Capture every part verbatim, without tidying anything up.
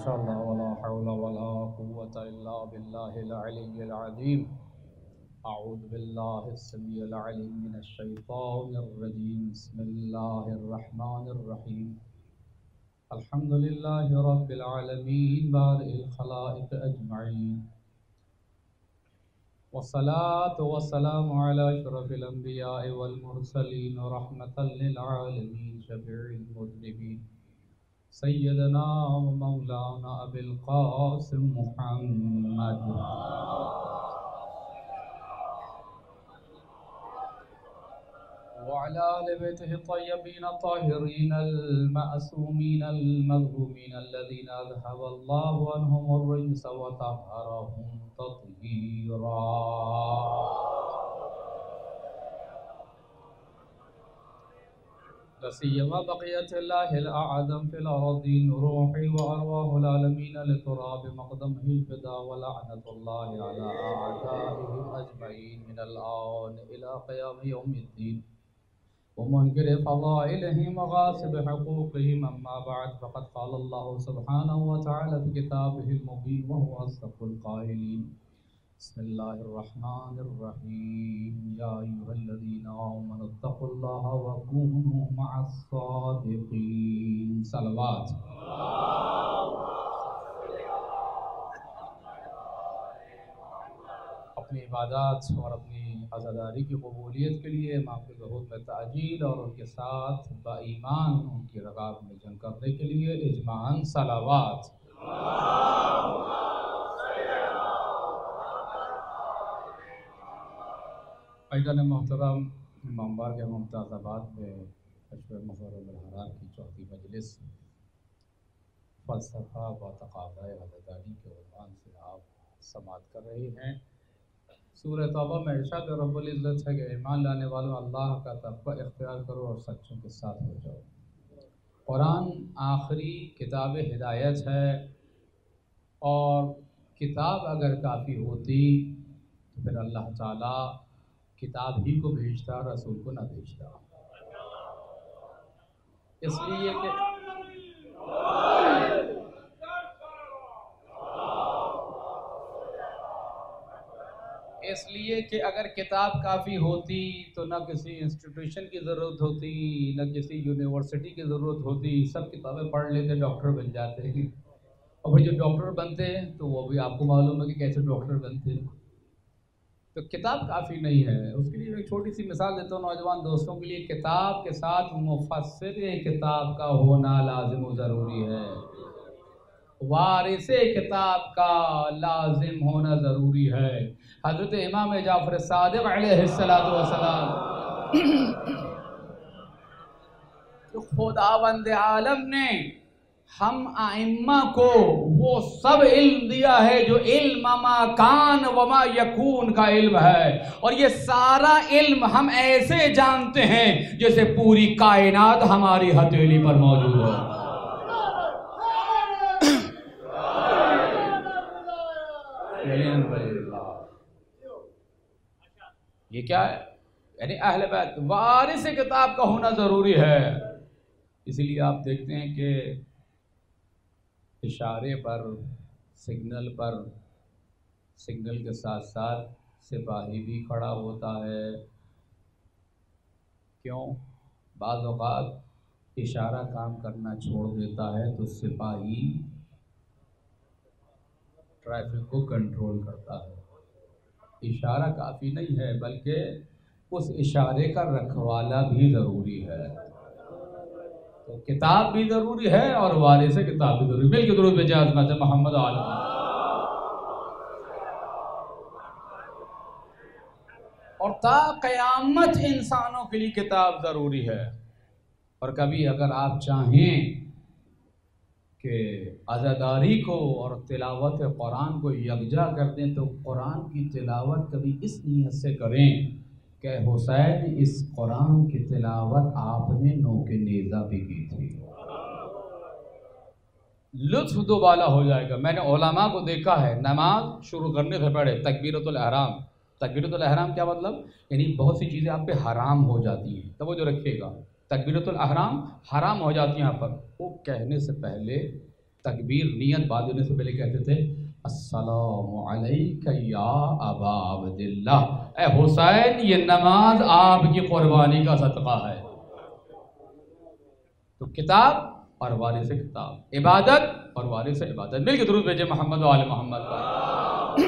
شاء الله ولا حول ولا قوة إلا بالله العلي العظيم. أعوذ بالله السميع العليم من الشيطان الرجيم. بسم الله الرحمن الرحيم. الحمد لله رب العالمين بارئ الخلائق أجمعين، والصلاة والسلام على أشرف الأنبياء والمرسلين رحمة للعالمين شفيع المذنبين سيدنا ومولانا أبي القاسم محمد وعلى آل بيته الطيبين الطاهرين المعصومين المظلومين الذين أذهب الله عنهم الرجس وطهرهم تطهيرا. لسيما بقية الله الأعظم في الأرضين روحي وأرواح العالمين لتراب مقدمه الفدا، ولعنة الله على أعدائهم أجمعين من الآن إلى قيام يوم الدين، ومنكر فضائلهم وغاصب حقوقهم. أما بعد، فقد قال الله سبحانه وتعالى في كتابه المبين وهو أصدق القائلين. بسم الله الرحمن الرحيم. يا أيها الذين آمنوا اتقوا الله وكونوا مع الصادقين. صلوات. اپنی عبادات اور اپنی عزاداری کی قبولیت کے لیے امام کے ظہور میں تعجیل اور ان کے ساتھ با ایمان ان کی رغاب میں جنگ کرنے کے لیے اجماعاً صلوات. عیدان محترم، امام بار کے ممتاز آباد میں اشور محرم الحرام کی چوتھی مجلس فلسفہ و تقاضۂ عزاداری کے عنوان سے آپ سماعت کر رہے ہیں. سورہ توبہ میں ارشاد رب العزت ہے کہ ایمان لانے والوں اللہ کا تقوی اختیار کرو اور سچوں کے ساتھ ہو جاؤ. قرآن آخری کتاب ہدایت ہے، اور کتاب اگر کافی ہوتی تو پھر اللہ تعالیٰ کتاب ہی کو بھیجتا، رسول کو نہ بھیجتا. اس لیے کہ اس لیے کہ اگر کتاب کافی ہوتی تو نہ کسی انسٹیٹیوشن کی ضرورت ہوتی، نہ کسی یونیورسٹی کی ضرورت ہوتی. سب کتابیں پڑھ لیتے، ڈاکٹر بن جاتے ہیں. اور پھر جو ڈاکٹر بنتے ہیں تو وہ بھی آپ کو معلوم ہے کہ کیسے ڈاکٹر بنتے ہیں. تو کتاب کافی نہیں ہے. اس کے لیے ایک چھوٹی سی مثال دیتا ہوں نوجوان دوستوں کے لیے. کتاب کے ساتھ مفسر کتاب کا ہونا لازم و ضروری ہے، وارث کتاب کا لازم ہونا ضروری ہے. حضرت امام جعفر صادق علیہ الصلوۃ والسلام خداوند عالم نے ہم ائمہ کو وہ سب علم دیا ہے جو علم ما کان وما یکون کا علم ہے، اور یہ سارا علم ہم ایسے جانتے ہیں جیسے پوری کائنات ہماری ہتھیلی پر موجود ہے. یہ کیا ہے؟ یعنی اہل بیت وارث کتاب کا ہونا ضروری ہے. اسی لیے آپ دیکھتے ہیں کہ اشارے پر، سگنل پر، سگنل کے ساتھ ساتھ سپاہی بھی کھڑا ہوتا ہے. کیوں؟ بعض اوقات اشارہ کام کرنا چھوڑ دیتا ہے تو سپاہی ٹریفک کو کنٹرول کرتا ہے. اشارہ کافی نہیں ہے، بلکہ اس اشارے کا رکھوالا بھی ضروری ہے. تو کتاب بھی ضروری ہے اور وارث کتاب بھی ضروری. مل کے درود بھیجیں عظمت محمد عالم. اور تا قیامت انسانوں کے لیے کتاب ضروری ہے. اور کبھی اگر آپ چاہیں کہ عزاداری کو اور تلاوت قرآن کو یکجا کر دیں تو قرآن کی تلاوت کبھی اس نیت سے کریں کہ حسین اس قرآن کی تلاوت آپ نے نوک نیزہ بھی کی تھی. لطف دوبالا ہو جائے گا. میں نے علماء کو دیکھا ہے نماز شروع کرنے سے پہلے تکبیرۃ الاحرام. تکبیرۃ الاحرام کیا مطلب؟ یعنی بہت سی چیزیں آپ پہ حرام ہو جاتی ہیں. توجہ رکھیے گا، تکبیرۃ الاحرام حرام ہو جاتی ہیں آپ پر. وہ کہنے سے پہلے تکبیر نیت بعد ہونے سے پہلے کہتے تھے السلام علیک یا ابا عبداللہ، اے حسین یہ نماز آپ کی قربانی کا صدقہ ہے۔ تو کتاب اور وارث کتاب، عبادت اور وارث عبادت، مل کے درود بھیجے محمد و آل محمد پر۔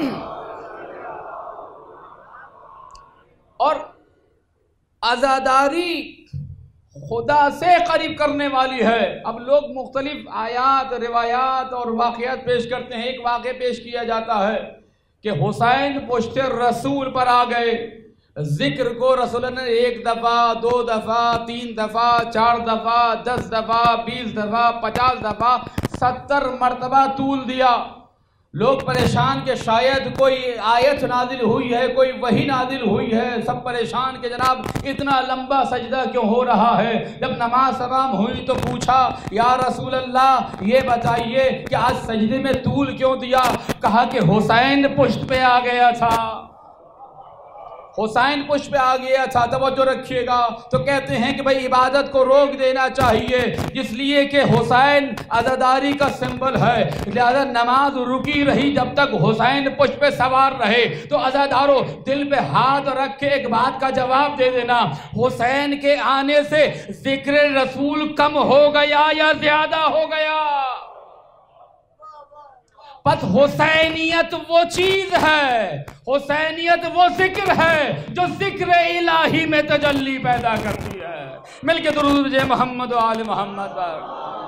اور عزاداری خدا سے قریب کرنے والی ہے۔ اب لوگ مختلف آیات، روایات اور واقعات پیش کرتے ہیں۔ ایک واقعہ پیش کیا جاتا ہے کہ حسین پشت رسول پر آ گئے، ذکر کو رسول نے ایک دفعہ، دو دفعہ، تین دفعہ، چار دفعہ، دس دفعہ، بیس دفعہ، پچاس دفعہ، ستر مرتبہ طول دیا۔ لوگ پریشان کہ شاید کوئی آیت نازل ہوئی ہے، کوئی وحی نازل ہوئی ہے، سب پریشان کہ جناب اتنا لمبا سجدہ کیوں ہو رہا ہے۔ جب نماز تمام ہوئی تو پوچھا یا رسول اللہ یہ بتائیے کہ آج سجدے میں طول کیوں دیا؟ کہا کہ حسین پشت پہ آ گیا تھا، حسین پشت پہ آ گیا تھا۔ توجہ رکھیے گا، تو کہتے ہیں کہ بھئی عبادت کو روک دینا چاہیے، اس لیے کہ حسین عزاداری کا سمبل ہے، لہذا نماز رکی رہی جب تک حسین پشت پہ سوار رہے۔ تو عزادارو دل پہ ہاتھ رکھ کے ایک بات کا جواب دے دینا، حسین کے آنے سے ذکر رسول کم ہو گیا یا زیادہ ہو گیا؟ بس حسینیت وہ چیز ہے، حسینیت وہ ذکر ہے جو ذکر الہی میں تجلی پیدا کرتی ہے۔ مل کے درود جے محمد و آل محمد پر۔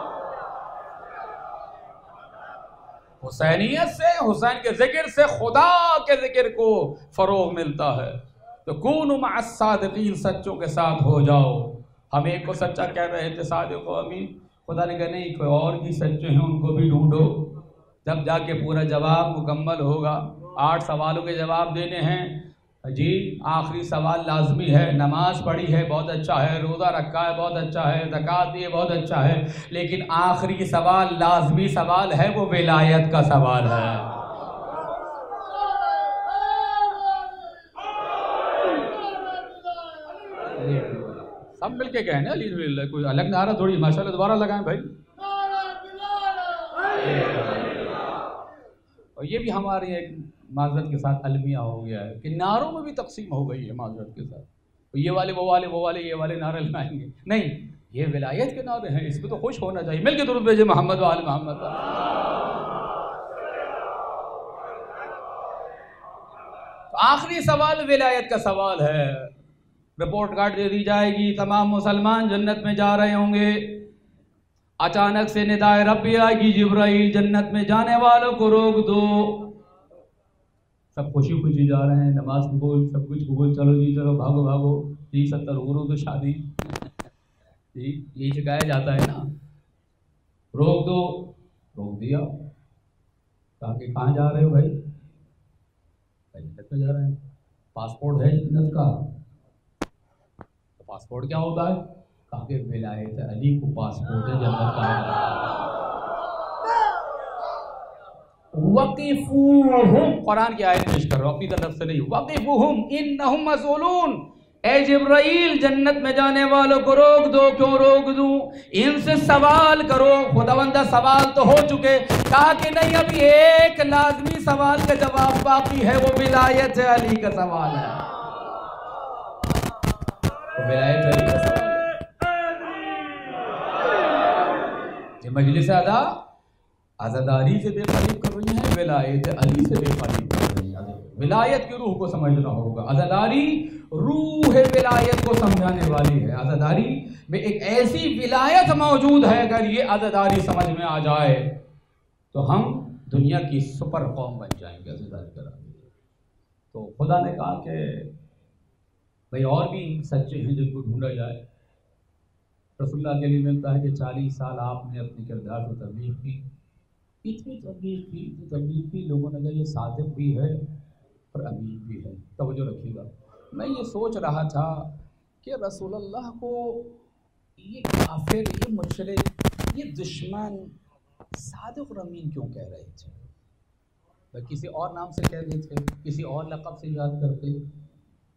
حسینیت سے، حسین کے ذکر سے خدا کے ذکر کو فروغ ملتا ہے۔ تو کونوا مع الصادقین، سچوں کے ساتھ ہو جاؤ۔ ہم ایک کو سچا کہہ رہے تھے صادق و امین، خدا نے کہا نہیں کوئی اور بھی سچے ہیں ان کو بھی ڈھونڈو، جب جا کے پورا جواب مکمل ہوگا۔ آٹھ سوالوں کے جواب دینے ہیں جی، آخری سوال لازمی ہے، نماز پڑھی ہے بہت اچھا ہے، روزہ رکھا ہے بہت اچھا ہے، زکوٰۃ دی ہے بہت اچھا ہے، لیکن آخری سوال لازمی سوال ہے، وہ ولایت کا سوال ہے۔ سب مل کے کہیں نا الحمدللہ، کوئی الگ نعرہ تھوڑی، ماشاءاللہ دوبارہ لگائیں بھائی۔ اور یہ بھی ہماری ایک معذرت کے ساتھ المیہ ہو گیا ہے کہ نعروں میں بھی تقسیم ہو گئی ہے معذرت کے ساتھ، یہ والے وہ والے وہ والے یہ والے نعرے لگائیں گے، نہیں یہ ولایت کے نعرے ہیں، اس پہ تو خوش ہونا چاہیے۔ مل کے درود بھیجے محمد و آل محمد۔ تو آخری سوال ولایت کا سوال ہے، رپورٹ کارڈ دے دی جائے گی، تمام مسلمان جنت میں جا رہے ہوں گے، اچانک سے ندائے ربی آئے گی، جبرائیل جنت میں جانے والوں کو روک دو، سب خوشی خوشی جا رہے ہیں، نماز قبول، سب کچھ قبول، چلو جی چلو بھاگو بھاگو جی، ستر غرو تو شادی جی، یہی سکھایا جاتا ہے نا، روک دو، روک دیا، کہا کہ کہاں جا رہے ہو بھائی؟ جنت میں جا رہے ہیں، پاسپورٹ ہے جنت کا؟ پاسپورٹ کیا ہوتا ہے؟ کہا کہ ولایت علی کو پاسپورٹ جنت کا ہے۔ وقفوہم، قرآن کی آیت پیش کر رہا ہوں اپنی طرف سے نہیں، وقفوہم انہم مسئولون، اے جبرائیل جنت میں جانے والوں کو روک دو، کیوں روک دوں؟ ان سے سوال کرو، خداوندہ سوال تو ہو چکے، کہا کہ نہیں ابھی ایک لازمی سوال کا جواب باقی ہے، وہ ولایت علی کا سوال ہے، وہ ولایت علی کا سوال ہے۔ یہ مجلس ادا عزاداری سے بے قریب کر رہی ہیں، ولایت علی سے بے قریب کر رہی ہیں۔ ولایت کی روح کو سمجھنا ہوگا، عزاداری روح ولایت کو سمجھانے والی ہے، عزاداری میں ایک ایسی ولایت موجود ہے، اگر یہ عزاداری سمجھ میں آ جائے تو ہم دنیا کی سپر قوم بن جائیں گے عزاداری کرا کے۔ تو خدا نے کہا کہ بھئی اور بھی سچے ہیں جن کو ڈھونڈا جائے۔ رسول اللہ کے لیے ملتا ہے کہ چالیس سال آپ نے اپنے کردار سے تبلیغ کی، اتنی تبلیغ کی اتنی تبلیغ کی، لوگوں نے کہا یہ صادق بھی ہے اور امین بھی ہے۔ توجہ رکھیے گا، میں یہ سوچ رہا تھا کہ رسول اللہ کو یہ کافر، یہ مشرک، یہ دشمن صادق اور امین کیوں کہہ رہے تھے؟ کسی اور نام سے کہہ رہے تھے، کسی اور لقب سے یاد کرتے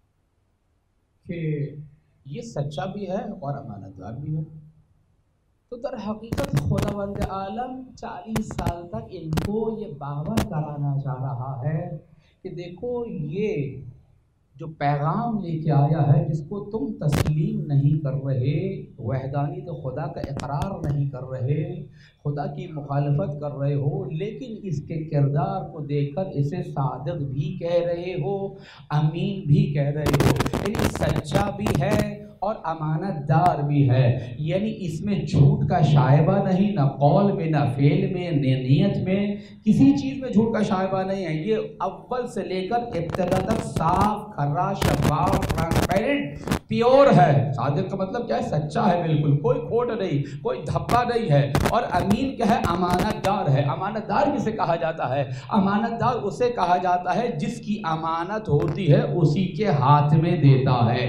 کہ یہ سچا بھی ہے اور امانت دار بھی ہے۔ تو در حقیقت خداوند عالم چالیس سال تک ان کو یہ باور کرانا چاہ رہا ہے کہ دیکھو یہ جو پیغام لے کے آیا ہے جس کو تم تسلیم نہیں کر رہے، وحدانیت خدا کا اقرار نہیں کر رہے، خدا کی مخالفت کر رہے ہو، لیکن اس کے کردار کو دیکھ کر اسے صادق بھی کہہ رہے ہو، امین بھی کہہ رہے ہو، یعنی سچا بھی ہے اور امانت دار بھی ہے، یعنی اس میں جھوٹ کا شائبہ نہیں، نہ قول میں نہ فعل میں نہ نیت میں، کسی چیز میں جھوٹ کا شائبہ نہیں ہے۔ یہ اول سے لے کر ابتدا تک صاف کھرا شفاف ٹرانسپیرنٹ پیور ہے۔ صادق کا مطلب کیا ہے؟ سچا ہے، بالکل کوئی کھوٹ نہیں، کوئی دھبا نہیں ہے۔ اور امین کیا ہے؟ امانت دار ہے۔ امانت دار کسے کہا جاتا ہے؟ امانت دار اسے کہا جاتا ہے جس کی امانت ہوتی ہے اسی کے ہاتھ میں دیتا ہے۔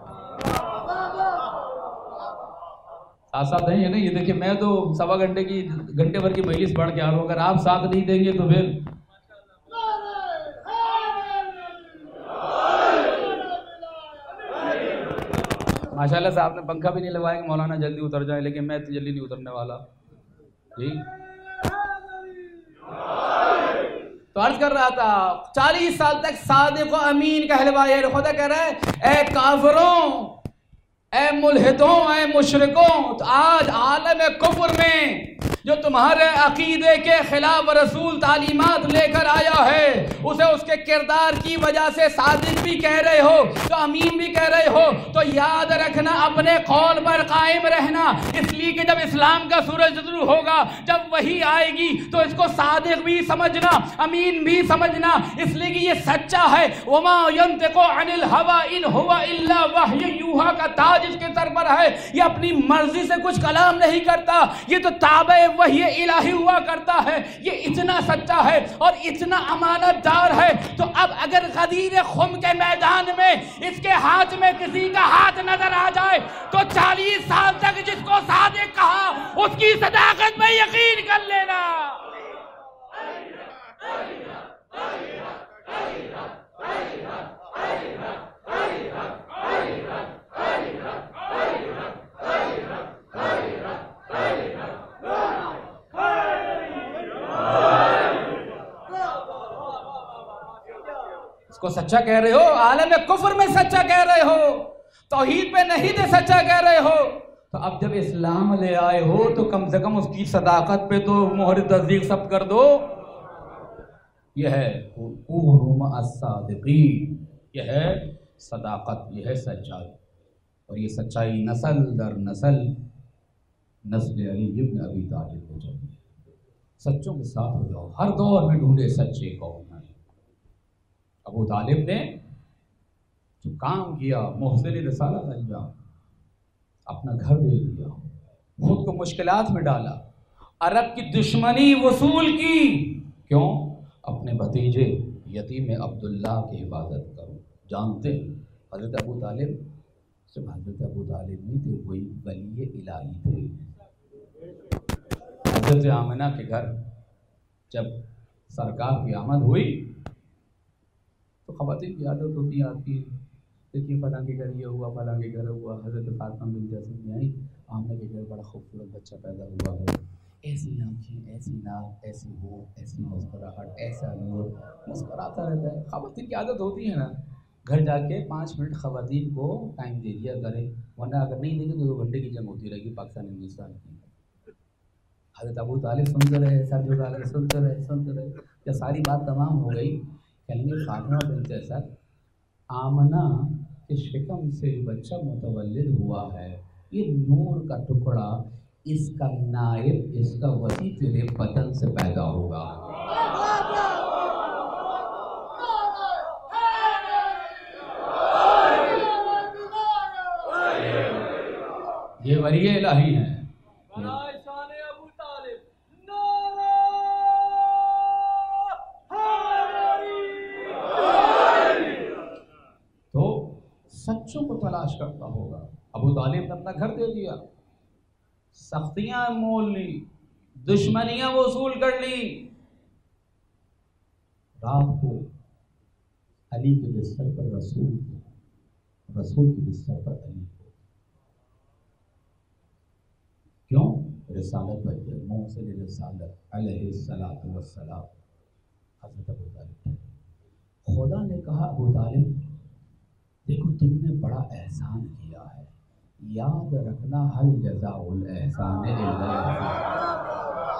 ساتھ نہیں ہے نا، یہ دیکھیں میں تو سوا گھنٹے کی گھنٹے بھر کی مجلس پڑھ کے آ رہا ہوں، اگر آپ ساتھ نہیں دیں گے تو پھر ماشاءاللہ صاحب نے پنکھا بھی نہیں لگوایا کہ مولانا جلدی اتر جائے، لیکن میں جلدی نہیں اترنے والا۔ ٹھیک تو عرض کر رہا تھا چالیس سال تک صادق و امین کہلوائے، خدا کہہ رہا ہے اے کافروں، اے ملحدوں، اے مشرکوں، تو آج عالم کفر میں جو تمہارے عقیدے کے خلاف رسول تعلیمات لے کر آیا ہے اسے اس کے کردار کی وجہ سے صادق بھی کہہ رہے ہو تو امین بھی کہہ رہے ہو، تو یاد رکھنا اپنے قول پر قائم رہنا، اس لیے کہ جب اسلام کا سورج طلوع ہوگا، جب وہی آئے گی تو اس کو صادق بھی سمجھنا، امین بھی سمجھنا، اس لیے کہ یہ سچا ہے۔ وما ينطق عن الهوى ان هو الا وحی یوحى کا تاج اس کے سر پر ہے، یہ اپنی مرضی سے کچھ کلام نہیں کرتا، یہ تو تابع وحی الہی ہوا کرتا ہے۔ یہ اتنا سچا ہے اور اتنا امانت دار ہے، تو اب اگر غدیر خم کے میدان میں اس کے ہاتھ میں کسی کا ہاتھ نظر آ جائے تو چالیس سال تک جس کو صادق کہا اس کی صداقت میں یقین کر لینا۔ اس کو سچا کہہ رہے ہو، عالم کفر میں سچا کہہ رہے ہو، توحید پہ نہیں دے سچا کہہ رہے ہو، تو اب جب اسلام لے آئے ہو تو کم سے کم اس کی صداقت پہ تو مہر تصدیق ثبت کر دو۔ یہ ہے قولوا مع الصادقین، یہ ہے صداقت، یہ ہے سچائی، اور یہ سچائی نسل در نسل نسل علی ابن ابی طالب کو چاہیے۔ سچوں کے ساتھ ہو جاؤ، ہر دور میں ڈھونڈے سچے قوم۔ ابو طالب نے جو کام کیا، محسن رسالت انجام، اپنا گھر دے دیا، خود کو مشکلات میں ڈالا، عرب کی دشمنی وصول کی، کیوں؟ اپنے بھتیجے یتیم عبداللہ کی حفاظت کرو۔ جانتے ہیں حضرت ابو طالب صرف حضرت ابو طالب نہیں تھے، وہی ولی الہی تھے۔ حضرت آمنہ کے گھر جب سرکار کی آمد ہوئی تو خواتین کی عادت ہوتی آتی ہے، دیکھیے فلاں کے گھر یہ ہوا، فلاں کے گھر ہوا، حضرت فاطمہ بنت اسد آئی، آمنہ کے گھر بڑا خوبصورت بچہ پیدا ہوا ہے، ایسی آنکھیں، ایسی ناک، ایسی ہو، ایسی مسکراہٹ، ایسا نور، مسکراتا رہتا ہے۔ خواتین کی عادت ہوتی ہے نا، گھر جا کے پانچ منٹ خواتین کو ٹائم دے دیا کرے، ورنہ اگر نہیں دیں گے تو دو گھنٹے کی جنگ ہوتی رہے گی پاکستان ہندوستان کی۔ حضرت ابو طالب سنتے رہے، سر جھکا کے سنتے رہے سنتے رہے جب ساری بات تمام ہو گئی، کہیں گے فاطمہ بنت اسد، آمنہ کے شکم سے بچہ متولد ہوا ہے، یہ نور کا ٹکڑا، اس کا نائب، اس کا وسیع تیرے بدن سے پیدا ہوگا۔ یہ ولی الہی ہیں۔ سچوں کو تلاش کرتا ہوگا۔ ابو طالب نے اپنا گھر دے دیا، سختیاں مول لی، دشمنیاں وصول کر لی، رات کو علی کے بستر پر رسول رسول کے بستر پر علی کو، کیوں؟ رسالت بن گئے، محسن رسالت علیہ الصلوۃ والسلام حضرت ابو طالب۔ خدا نے کہا ابو طالب دیکھو تم نے بڑا احسان کیا ہے، یاد رکھنا حل جزاء الاحسان الا الاحسان۔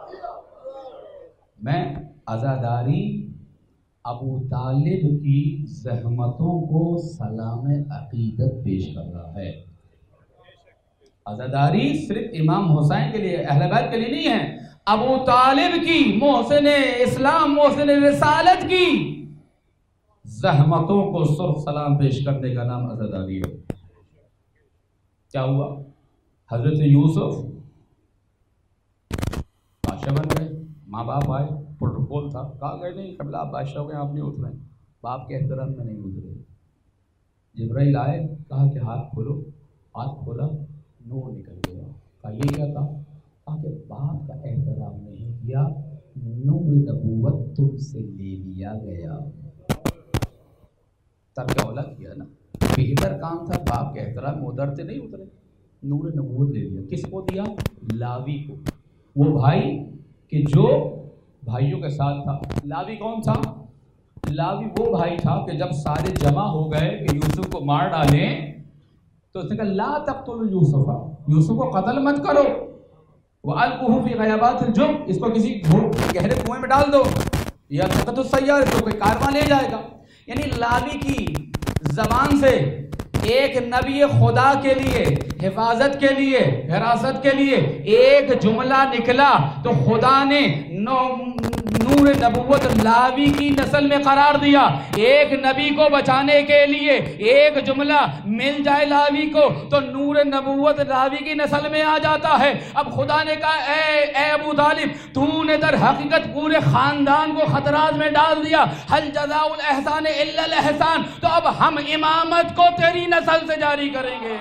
میں عزاداری ابو طالب کی زحمتوں کو سلام عقیدت پیش کر رہا ہے۔ عزاداری صرف امام حسین کے لیے، اہل بیت کے لیے نہیں ہے، ابو طالب کی، محسن اسلام محسن رسالت کی زحمتوں کو سرخ سلام پیش کرنے کا نام عزاداری ہے۔ کیا ہوا؟ حضرت یوسف بادشاہ بن گئے، ماں باپ آئے، پروٹوکول تھا، کہا گئے نہیں قبل آپ بادشاہ ہو گئے، آپ نہیں اترے، باپ کے احترام میں نہیں اترے۔ جبرائیل آئے، کہا کہ ہاتھ کھولو، ہاتھ کھولا، نور نکل گیا۔ کہا یہ کیا تھا؟ کہا کہ باپ کا احترام نہیں کیا، نور نبوت تم سے لے لیا گیا۔ ترک اولا کیا نا، بہتر کام تھا، باپ کے احترام میں اترتے نہیں اترے، نور نبوت لے لیا۔ کس کو دیا؟ لاوی کو، وہ بھائی کہ جو بھائیوں کے ساتھ تھا۔ لاوی کون تھا؟ لاوی وہ بھائی تھا کہ جب سارے جمع ہو گئے کہ یوسف کو مار ڈالیں تو اس نے کہا لا تقتلوا یوسف، یوسف کو قتل مت کرو، وَأَلْقُوهُ فِي غَيَابَاتِ الْجُبِّ، اس کو کسی گہرے کنویں میں ڈال دو، یا تقتل السیارہ، تو کوئی کارواں لے جائے گا۔ یعنی لاوی کی زبان سے ایک نبی خدا کے لیے حفاظت کے لیے حراست کے لیے ایک جملہ نکلا تو خدا نے نور نبوت لاوی کی نسل میں قرار دیا۔ ایک نبی کو بچانے کے لیے ایک جملہ مل جائے لاوی کو تو نور نبوت لاوی کی نسل میں آ جاتا ہے۔ اب خدا نے کہا اے اے ابو طالب، تو نے در حقیقت پورے خاندان کو خطرات میں ڈال دیا، حل جزاء الاحسان الا الاحسان، تو اب ہم امامت کو تیری نسل سے جاری کریں گے۔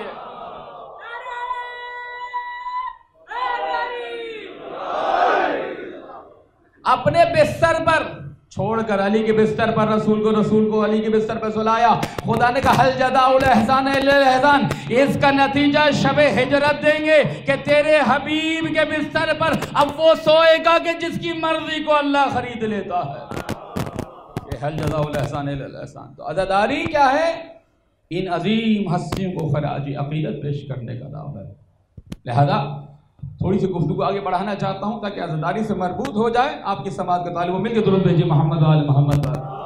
اپنے بستر پر چھوڑ کر علی کے بستر پر رسول کو، رسول کو علی کے بستر پر سلایا۔ خدا نے کہا حل جزاء الاحسان الا الاحسان، اس کا نتیجہ شب ہجرت دیں گے کہ تیرے حبیب کے بستر پر اب وہ سوئے گا کہ جس کی مرضی کو اللہ خرید لیتا ہے۔ یہ حل جزاء الاحسان الا الاحسان۔ تو عزاداری کیا ہے؟ ان عظیم ہستیوں کو خراج عقیدت پیش کرنے کا نام ہے۔ لہذا تھوڑی سی گفتگو آگے بڑھانا چاہتا ہوں تاکہ عزاداری سے مربوط ہو جائے۔ آپ کی سماعت کے طالب مل کے درود بھیجیے محمد آل محمد۔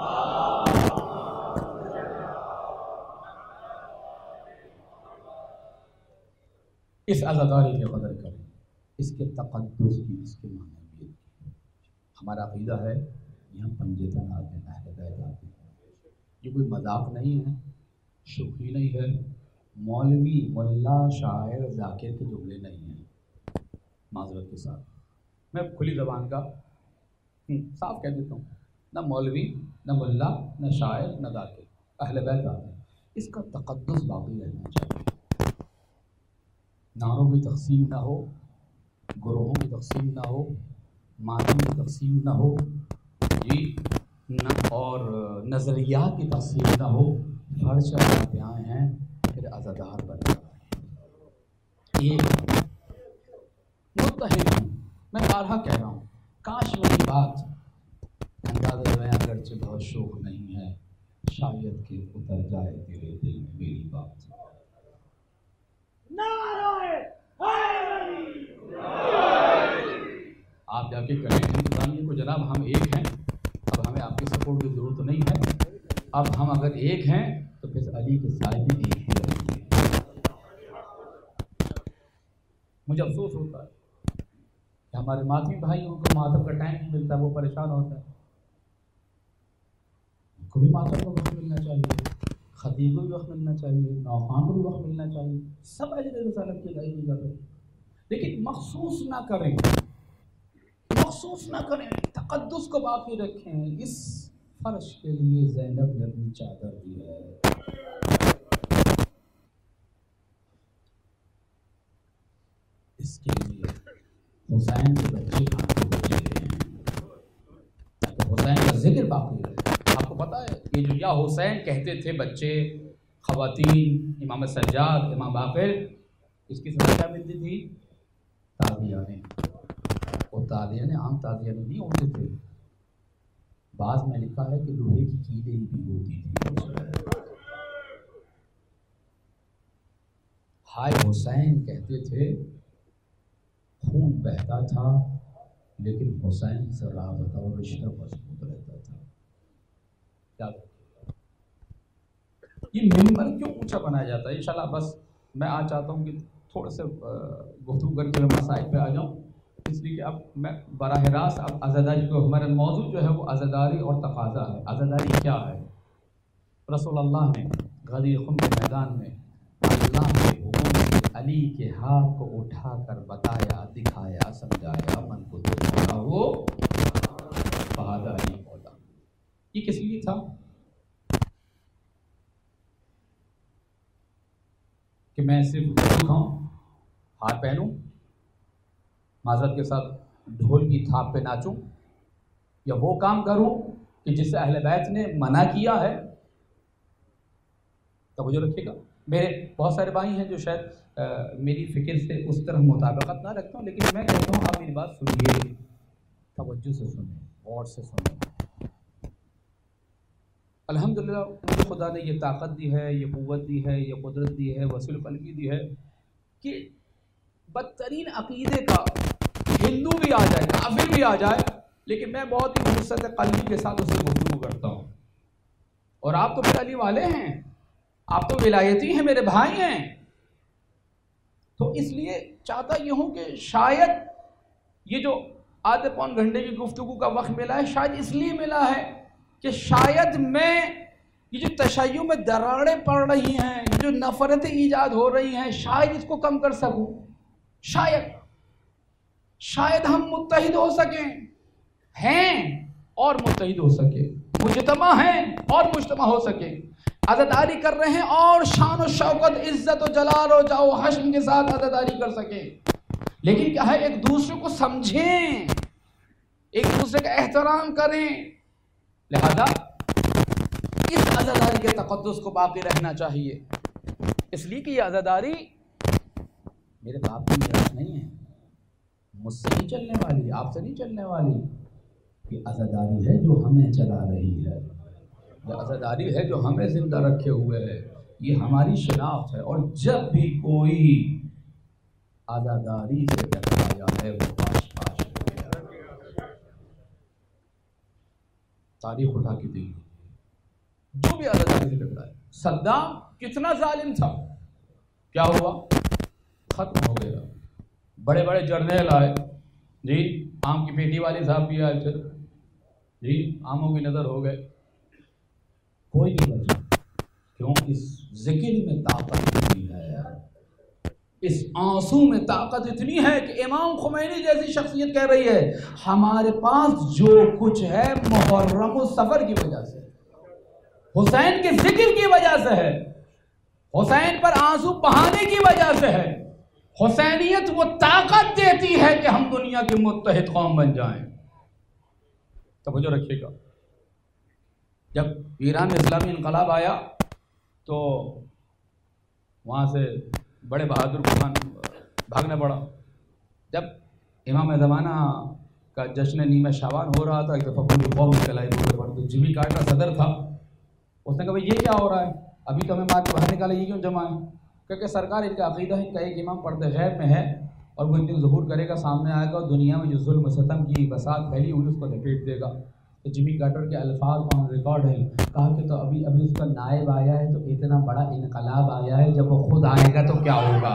اس عزاداری کی قدر کریں، اس کے تقدس کی، اس کے معنویت کی۔ ہمارا عقیدہ ہے یہاں پنجتن آتے ہیں، اہل بیت آتے ہیں، یہ کوئی مذاق نہیں ہے، شوخی نہیں ہے، مولوی ملا شاعر ذاکر کے جملے نہیں ہیں۔ معذرت کے ساتھ میں کھلی زبان کا صاف کہہ دیتا ہوں، نہ مولوی نہ ملا نہ شاعر نہ ذاکر، اہل بیت آتے ہیں۔ اس کا تقدس باقی رہنا چاہیے، ناروں کی تقسیم نہ ہو، گروہوں کی تقسیم نہ ہو، ماتم کی تقسیم نہ ہو جی، اور نظریات کی تقسیم نہ ہو۔ فرش آتے آئے ہیں پھر عزادار بن جائے۔ ایک متحد ہوں، میں بارہا کہہ رہا ہوں، کاش میری بات اندازہ میں اگرچہ بہت شوق نہیں ہے، شاید کہ اتر جائے تیرے دل میں میری بات۔ آپ جا کے کہیں ہندوستانیوں کو جناب ہم ایک ہیں، اب ہمیں آپ کی سپورٹ کی ضرورت نہیں ہے، اب ہم اگر ایک ہیں تو پھر علی کے سائے بھی ایک ہی رہیں گے۔ مجھے افسوس ہوتا ہے کہ ہمارے ماتمی بھائیوں کو ماتم کا ٹائم نہیں ملتا، وہ پریشان ہوتا ہے۔ ان کو بھی ماتم کو وقت ملنا چاہیے، خطیب کو بھی وقت ملنا چاہیے، نوخان کو بھی وقت ملنا چاہیے، سب اہل رسالت کی ادائیگی کر رہے، لیکن مخصوص نہ کریں، مخصوص نہ کریں، تقدس کو باقی رکھیں۔ اس فرش کے لیے زینب نے اپنی چادر دی ہے۔ اس کے لیے حسین کے بچے کھاتے بچے ہیں تاکہ حسین کا ذکر باقی رہے۔ آپ کو پتا ہے یہ جو یا حسین کہتے تھے بچے، خواتین، امام سجاد، امام باقر، اس کی سزا کیا ملتی تھی؟ तादियाने, वो तादियाने आम तादियाने नहीं होते थे, बाद में लिखा है कि लोहे की कीलें ही भी होती थी। हाय हुसैन कहते थे, खून बहता था लेकिन हुसैन से राबता और रिश्ता मजबूत रहता था। क्या ये मिंबर क्यों ऊंचा बनाया जाता है? इंशाल्लाह बस मैं आज चाहता हूँ कि थोड़े से गुफ्तगू करके मैं मसाइल पे आ जाऊँ, इसलिए कि अब मैं बराह रास्त अब अज़ादारी को, हमारा मौजू जो है वो अज़ादारी और तकाज़ा है। अज़ादारी क्या है? रसूलुल्लाह ने गदीर खुम के मैदान में अल्लाह के हुक्म से अली के हाथ को उठाकर बताया, दिखाया, समझाया, मन को दिखाया, वो बहादुर अली मौला। ये किस लिए था? कि मैं सिर्फ ढोल खाऊं, हाथ पहनूं, माजरत के साथ ढोल की थाप पे नाचूं, या वो काम करूं कि जिससे अहले बैत ने मना किया है? तवज्जो रखिएगा। मेरे बहुत सारे भाई हैं जो शायद आ, मेरी फ़िक्र से उस तरह मुताबिकत ना रखता हूँ, लेकिन मैं कहता हूँ आप मेरी बात सुनिए, तवज्जो से सुने, गौर से सुने। अल्हम्दुलिल्लाह मुझे खुदा ने ये ताकत दी है, ये क़ुव्वत दी है, ये कुदरत दी है, वसील क़ल्बी दी है कि बदतरीन अक़ीदे का हिंदू भी आ जाए, काफिर भी आ जाए, लेकिन मैं बहुत ही वुसअत क़ल्बी के साथ उससे गुफ्तगू करता हूँ। और आप तो मेरे अली वाले हैं, आप तो विलायती हैं, मेरे भाई हैं, तो इसलिए चाहता ये हूँ कि शायद ये जो आधे पौन घंटे की गुफ्तगू का वक्त मिला है, शायद इसलिए मिला है कि शायद मैं ये जो तशय्युअ में दरारें पड़ रही हैं, ये जो नफ़रतें ईजाद हो रही हैं, शायद इसको कम कर सकूँ। शायद शायद हम मुत्तहिद हो सकें, हैं और मुत्तहिद हो सके, मुजतमा हैं और मुजतमा हो सके, अज़ादारी कर रहे हैं और शान और शौकत, इज्जत और जलाल और जाओ हश्म के साथ अज़ादारी कर सके। लेकिन क्या है, एक दूसरे को समझें, एक दूसरे का एहतराम करें। लिहाजा इस अज़ादारी के तक़द्दुस को बाकी रहना चाहिए, इसलिए कि यह अज़ादारी मेरे बाप की मीरास नहीं है, मुझसे नहीं चलने वाली, आपसे नहीं चलने वाली। ये अज़ादारी है जो हमें चला रही है, ये अज़ादारी है जो हमें जिंदा रखे हुए है, ये हमारी शिनाख्त है। और जब भी कोई अज़ादारी से टकराया है वो पाश पाश हो गया। तारीख उठा के दी, जो भी अज़ादारी से टकराया। सद्दाम कितना जालिम था, क्या हुआ? खत्म हो गया। बड़े बड़े जर्नल आए जी, आम की पेटी वाले साहब भी आए, फिर जी आमों की नज़र हो गए, कोई नहीं बचा। क्यों? इस जिक्र में ताकत इतनी है, इस आंसू में ताकत इतनी है कि इमाम खुमैनी जैसी शख्सियत कह रही है हमारे पास जो कुछ है मुहर्रम सफर की वजह से, हुसैन के जिक्र की वजह से है, हुसैन पर आंसू बहाने की वजह से है। हुसैनियत वो ताकत देती है कि हम दुनिया के मुत्तहिद कौम बन जाएं। तवज्जो रखिएगा। जब ईरान में इस्लामी इनकलाब आया तो वहाँ से बड़े बहादुर को भागना पड़ा। जब इमाम ज़माना का जश्न नीम शाबान हो रहा था, एक दफ़ा पूरी कौम निकल आई रोड पर, तो जिमी कार्टर सदर था, उसने कहा भाई ये क्या हो रहा है, अभी तो हमें मार के बाहर निकाला, ये क्यों जमा है? क्योंकि सरकार इनका अक़ीदा है, इनका एक इमाम पर्दे गैब में है और वो एक दिन ज़ुहूर करेगा, सामने आएगा और दुनिया में जो जुल्म सितम की बसात फैली हुई उसको लपेट देगा। तो जिमी कार्टर के अल्फाज ऑन रिकॉर्ड है, कहा कि तो अभी अभी उसका नायब आया है, तो इतना बड़ा इनकलाब आया है, जब वो खुद आएगा तो क्या होगा?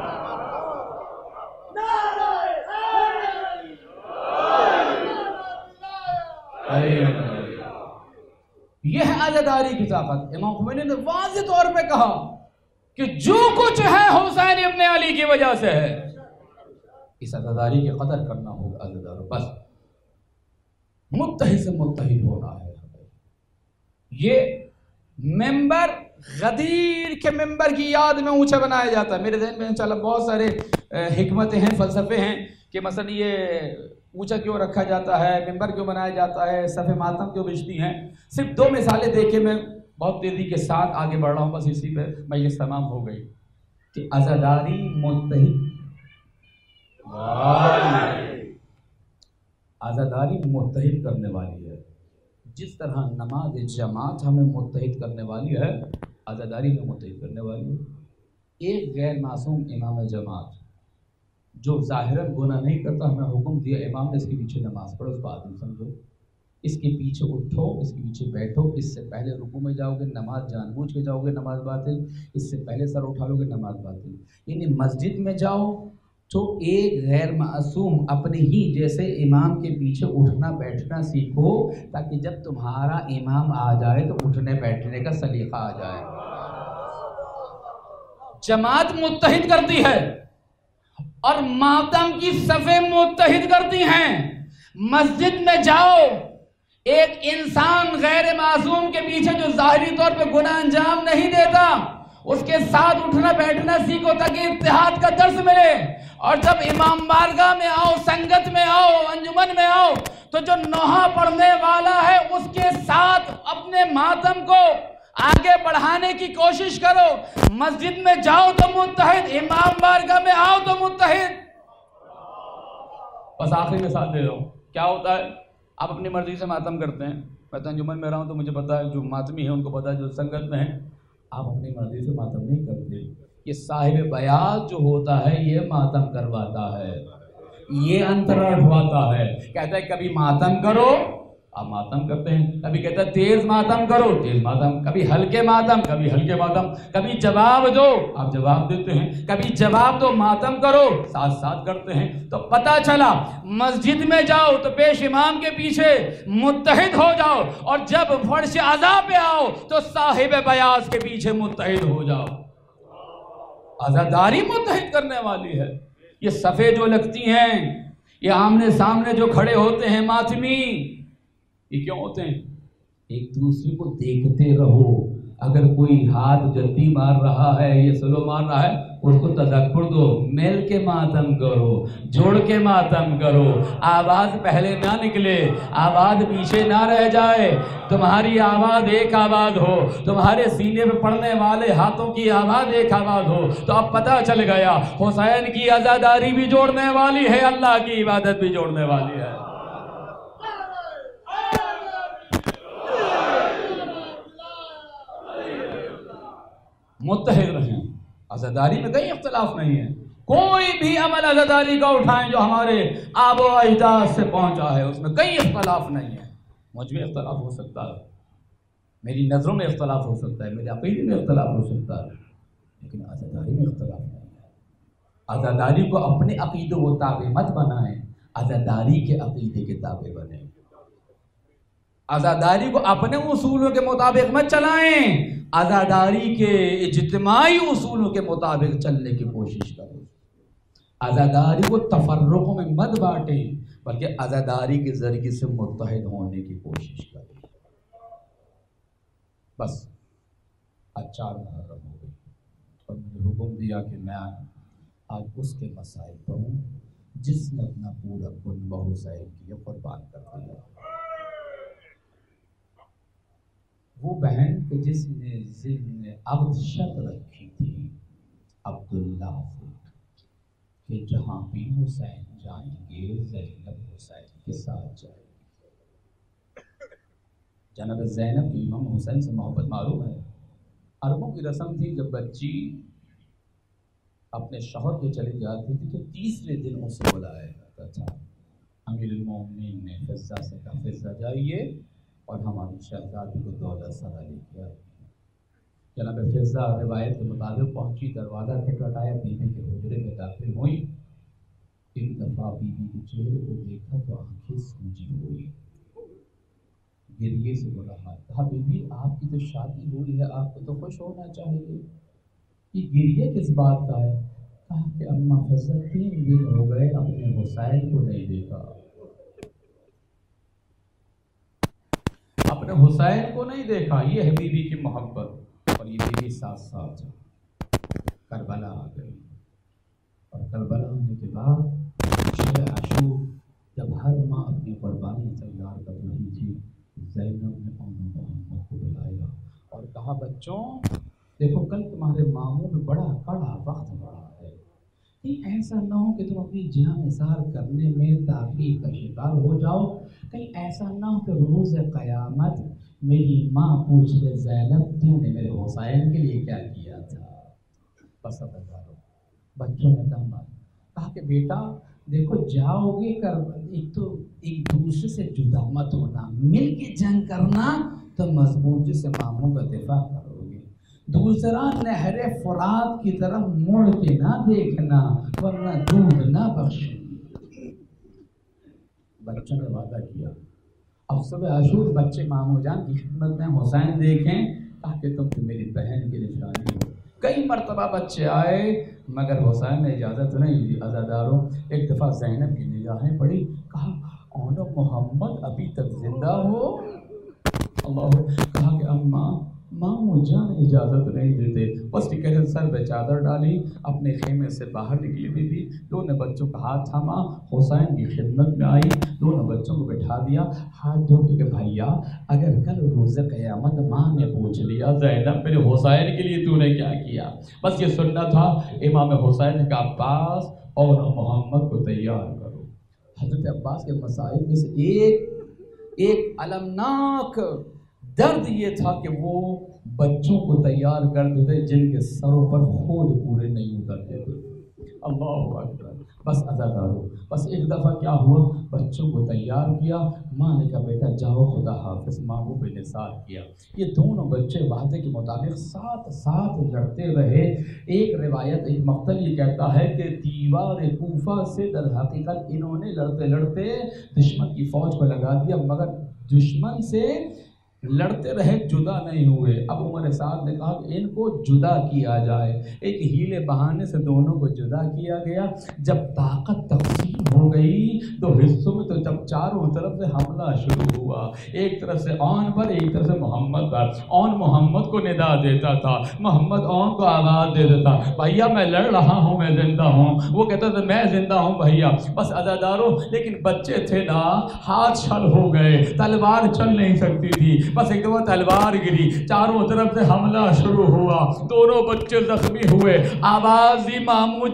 यह है अज़ादारी की ताकत। इमाम खुमैनी ने वाज़ेह तौर पे कहा कि जो कुछ है हुसैन इब्ने अली की वजह से है। इस अज़ादारी की कदर करना होगा। अज़ादार बस मुत्तहिद से मुत्तहिद होना है। ये मेंबर गदीर के मेंबर की याद में ऊंचा बनाया जाता है। मेरे ज़हन में इंशाअल्लाह बहुत सारे हिकमतें हैं, फ़लसफ़े हैं कि मसलन ये ऊंचा क्यों रखा जाता है, मेंबर क्यों बनाया जाता है, सफ़े मातम क्यों बिछती हैं। सिर्फ दो मिसालें देके मैं बहुत तेज़ी के साथ आगे बढ़ रहा हूँ, बस इसी पे मजलिस तमाम हो गई कि अज़ादारी मुत्तहिद आज़ादारी मुत्तहिद करने वाली है। जिस तरह नमाज जमात हमें मुत्तहिद करने वाली है, आज़ादारी में मुत्तहिद करने वाली है। एक गैर मासूम इमाम जमात जो ज़ाहिरन गुनाह नहीं करता, हमें हुक्म दिया इमाम ने इसके पीछे नमाज पढ़ो, उसको आदमी समझो, इसके पीछे उठो, इसके पीछे बैठो, इससे पहले रुकू में जाओगे नमाज जानबूझ के जाओगे नमाज बातिल, इससे पहले सर उठा लोगे नमाज बातिल। यानी मस्जिद में जाओ तो एक गैर मासूम अपने ही जैसे इमाम के पीछे उठना बैठना सीखो, ताकि जब तुम्हारा इमाम आ जाए तो उठने बैठने का सलीका आ जाए। जमात मुत्तहिद करती है और मातम की सफ़े मुत्तहिद करती हैं। मस्जिद में जाओ, एक इंसान गैर मासूम के पीछे जो ज़ाहिरी तौर पे गुनाह अंजाम नहीं देता, उसके साथ उठना बैठना सीखो ताकि इत्तेहाद का दर्स मिले। और जब इमाम बारगाह में आओ, संगत में आओ, अंजुमन में आओ, तो जो नोहा पढ़ने वाला है उसके साथ अपने मातम को आगे बढ़ाने की कोशिश करो। मस्जिद में जाओ तो मुत्तहिद, इमाम बारगाह में आओ तो मुत्तहिद। बस आखिरी में साथ दे रहा हूँ। क्या होता है, आप अपनी मर्जी से मातम करते हैं। मैं तो अंजुमन में रहा हूँ तो मुझे पता है, जो मातमी है उनको पता है, जो संगत में है, आप अपनी मर्जी से मातम नहीं करते। ये साहिब बयात जो होता है ये मातम करवाता है, ये अंतरा उठवाता है। कहता है कभी मातम करो, आप मातम करते हैं। कभी कहता है तेज मातम करो, तेज मातम, कभी हल्के मातम, कभी हल्के मातम, कभी जवाब दो, आप जवाब देते हैं, कभी जवाब दो, मातम करो, साथ साथ करते हैं। तो पता चला मस्जिद में जाओ तो पेश इमाम के पीछे मुत्तहिद हो जाओ, और जब फर्श अज़ा पे आओ तो साहिब बयास के पीछे मुत्तहिद हो जाओ। आज़ादारी मुत्तहिद करने वाली है। ये सफ़े जो लगती हैं, ये आमने सामने जो खड़े होते हैं मातमी, ये क्यों होते हैं? एक दूसरे को देखते रहो। अगर कोई हाथ जल्दी मार रहा है, ये स्लो मार रहा है, उसको तज़क्कुर दो, मिल के मातम करो, जोड़ के मातम करो। आवाज़ पहले ना निकले, आवाज़ पीछे ना रह जाए, तुम्हारी आवाज़ एक आवाज़ हो, तुम्हारे सीने पे पड़ने वाले हाथों की आवाज़ एक आवाज़ हो। तो अब पता चल गया हुसैन की आज़ादारी भी जोड़ने वाली है, अल्लाह की इबादत भी जोड़ने वाली है। मुत्तहिद रहें। आज़ादारी में कहीं इख्तलाफ नहीं है। कोई भी अमल आज़ादारी का उठाएं जो हमारे आबो अजदाद से पहुंचा है, उसमें कहीं इख्तलाफ नहीं है। मुझ में इख्तलाफ हो सकता है, मेरी नज़रों में इख्तलाफ हो सकता है, मेरे अक़ीदे में इख्तलाफ हो सकता है, लेकिन आज़ादारी में इख्तलाफ नहीं है। आज़ादारी को अपने अक़ीदे को ताबे मत बनाएं, आज़ादारी के अक़ीदे के ताबे बने। आज़ादारी को अपने उसूलों के मुताबिक मत चलाएं, आज़ादारी के इज्तिमाई उसूलों के मुताबिक चलने की कोशिश करो। आज़ादारी को तफर्रुक़ में मत बांटें, बल्कि आज़ादारी के ज़रिए से मुत्तहिद होने की कोशिश करें। बस आज चार मुहर्रम हो गई और मुझे हुक्म दिया कि मैं आज उसके मसाइल पढ़ूँ जिसने अपना पूरा कुन हुसैन के लिए कुर्बान कर दिया। वो बहन के जिसने ज़िम्मे अब्द शर्त रखी थी अब्दुल्ला से कि जहाँ भी हुसैन जाएंगे ज़ैनब हुसैन के साथ जाएंगे। जनाब ज़ैनब की इमाम हुसैन से मोहब्बत मालूम है। अरबों की रस्म थी, जब बच्ची अपने शौहर के चली जाती थी तो तीसरे दिन उसे बुलाया जाता था। अमीरुल मोमिनीन ने फिज़्ज़ा से कहा, फिज़्ज़ा जाइए और हमारी शहज़ादी को दौलत सरा लेके आई। जनाब फिज़्ज़ा रिवायत के मुताबिक पहुंची, दरवाज़ा खटखटाया, बीबी के हुजरे में दाखिल हुई। एक दफ़ा बीबी के चेहरे को देखा तो आंखें सूजी हुई, गिरिए से बोला हाथ। कहा, बीबी आपकी तो शादी हुई है, आपको तो खुश होना चाहिए, ये गिरिए किस बात का है? कहा कि अम्मा फिज़्ज़ा तीन दिन हो गए अपने हुसैन को नहीं देखा, अपने हुसैन को नहीं देखा। ये है बीबी की मोहब्बत। और ये बीबी साथ साथ करबला आ गई, और करबला आने के बाद शब आशूर जब हर माँ अपनी कुर्बानी तैयार कर रही थी, ज़ैनब ने उम्मे मोहम्मद को बुलाया और कहा, बच्चों देखो कल तुम्हारे मामू में बड़ा कड़ा वक्त पड़ा है, کہیں ایسا نہ ہو کہ تم اپنی جان اظہار کرنے میں تاخیر کا شکار ہو جاؤ، کہیں ایسا نہ ہو کہ روز قیامت میری ماں پوچھ لے زینب تو نے میرے حسین کے لیے کیا کیا تھا۔ بس اب بتاؤ، بچوں نے کم بات کہا کہ بیٹا دیکھو جاؤ گے کر ایک تو ایک دوسرے سے جدا مت ہونا، مل کے جنگ کرنا تو مضبوطی سے ماموں کا دفاع کرو گے، دوسرا نہر فرات کی طرف مڑ کے نہ دیکھنا ورنہ دودھ نہ بخشیں گے۔ بچوں نے وعدہ کیا۔ اب صبح عاشور بچے ماموں جان کی خدمت میں حسین دیکھیں تاکہ تم تو میری بہن کی نشانی ہو۔ کئی مرتبہ بچے آئے مگر حسین نے اجازت نہیں دی۔ عزاداروں ایک دفعہ زینب کی نگاہیں پڑی، کہا اون محمد ابھی تک زندہ ہو؟ اللہ، کہا کہ اماں ماموں جان اجازت نہیں دیتے، بس یہ کہہ سر پہ چادر ڈالی، اپنے خیمے سے باہر نکلی بھی تھی، دونوں بچوں کا ہاتھ تھاما، حسین کی خدمت میں آئی، دونوں بچوں کو بٹھا دیا، ہاتھ جوڑ کے بھیا اگر کل روز قیامت ماں نے پوچھ لیا زینب میرے حسین کے لیے تو نے کیا کیا، بس یہ سننا تھا۔ امام حسین نے کہا عباس اور محمد کو تیار کرو۔ حضرت عباس کے مسائل میں سے ایک ایک المناک درد یہ تھا کہ وہ بچوں کو تیار کرتے تھے جن کے سروں پر خود پورے نہیں اترتے تھے۔ اللہ اکبر۔ بس عزادارو، بس ایک دفعہ کیا ہوا، بچوں کو تیار کیا، ماں نے کہا بیٹا جاؤ خدا حافظ، ماں کو بے نثار کیا۔ یہ دونوں بچے وعدے کے مطابق ساتھ ساتھ لڑتے رہے۔ ایک روایت ایک مقتل یہ کہتا ہے کہ دیوار کوفہ سے در حقیقت انہوں نے لڑتے لڑتے دشمن کی فوج کو لگا دیا، مگر دشمن سے لڑتے رہے، جدا نہیں ہوئے۔ اب عمر سعد نے کہا کہ ان کو جدا کیا جائے، ایک ہیلے بہانے سے دونوں کو جدا کیا گیا۔ جب طاقت تقسیم ہو گئی تو حصوں میں، تو جب چاروں طرف سے حملہ شروع ہوا، ایک طرف سے اون پر ایک طرف سے محمد پر، اون محمد کو ندا دیتا تھا، محمد اون کو آواز دے دیتا بھیا میں لڑ رہا ہوں، میں زندہ ہوں، وہ کہتا تھا میں زندہ ہوں بھیا۔ بس عزاداروں لیکن بچے تھے نا، ہاتھ چھل ہو گئے، تلوار چل نہیں سکتی تھی، بس ایک دفعہ تلوار گری، چاروں طرف سے حملہ شروع ہوا، دونوں بچے زخمی ہوئے، آواز دی ماموں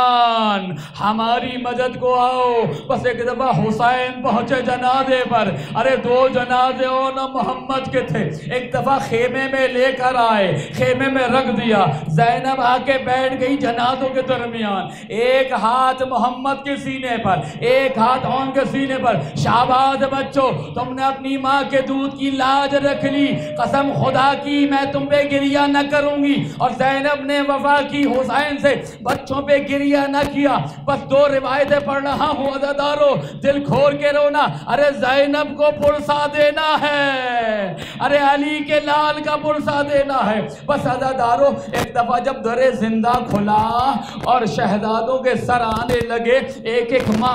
جان ہماری مدد کو آؤ۔ بس ایک دفعہ حسین پہنچے جنازے پر، ارے دو جنازے اور نہ محمد کے تھے، ایک دفعہ خیمے میں لے کر آئے، خیمے میں رکھ دیا، زینب آ کے بیٹھ گئی جنازوں کے درمیان، ایک ہاتھ محمد کے سینے پر، ایک ہاتھ اون کے سینے پر۔ شاباش بچوں، تم نے اپنی ماں کے دودھ کی لاج رکھ لی، قسم خدا کی میں تم پہ گریہ نہ کروں گی، اور زینب نے وفا کی حسین سے، بچوں پہ گریہ نہ کیا۔ بس دو روایتیں پڑھ رہا ہوں عزادارو، دل کھول کے رونا، ارے زینب کو پرسا دینا ہے، ارے علی کے لال کا پرسا دینا ہے۔ بس عزادارو ایک دفعہ جب در زندہ کھلا اور شہزادوں کے سر آنے لگے، ایک ایک ماں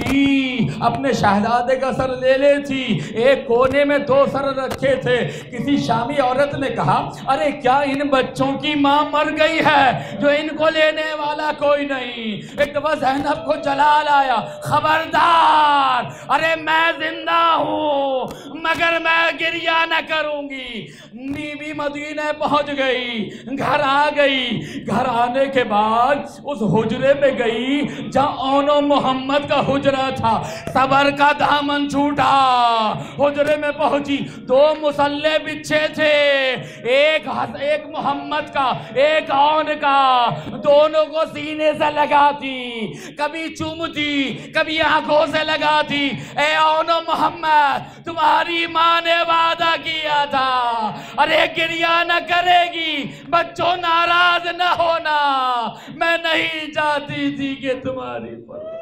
آتی اپنے شہزادے کا سر لے لے تھی، ایک کونے میں دو سر رکھے تھے۔ کسی شامی عورت نے کہا ارے کیا ان بچوں کی ماں مر گئی ہے جو ان کو لینے والا کوئی نہیں؟ ایک دفعہ زینب کو جلال آیا، خبردار، ارے میں زندہ ہوں مگر میں گریہ نہ کروں گی۔ بی بی مدینہ پہنچ گئی، گھر آ گئی، گھر آنے کے بعد اس حجرے میں گئی جہاں اون و محمد کا حجرہ تھا، صبر کا دامن چھوٹا، حجرے میں پہنچی، دو مسلح بچھے تھے، ایک ایک محمد کا ایک اون کا، دونوں کو سینے سے لگاتی، کبھی چومتی کبھی آنکھوں سے لگاتی۔ اے اون و محمد تمہاری ماں نے وعدہ کیا تھا، ارے گریہ نہ کرے گی، بچوں ناراض نہ ہونا، میں نہیں چاہتی تھی کہ تمہاری پر